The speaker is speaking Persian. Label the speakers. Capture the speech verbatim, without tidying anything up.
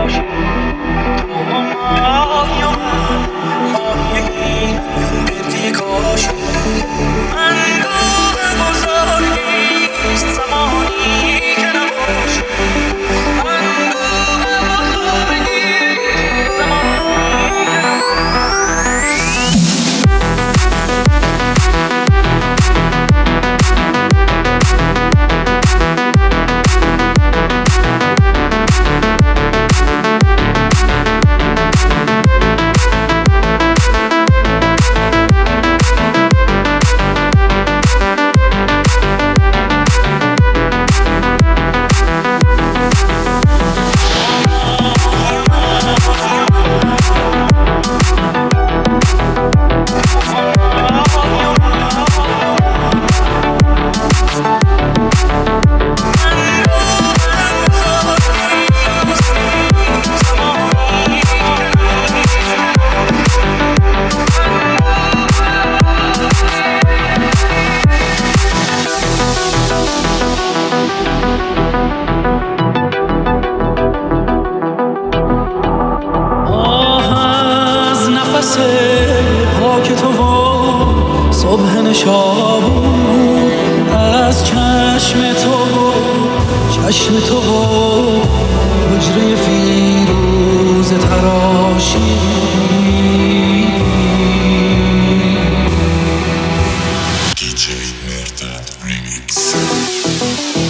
Speaker 1: باشی تو و ماهی و من ماهی این گردی کاشی اندوه بزرگیست زمانی که نباشی اندوه بزرگیست زمانی که پاک تو و صبح نشابور از چشم تو و چشم تو و حجره فیروز تراشی
Speaker 2: دی جی مرداد ریمیکس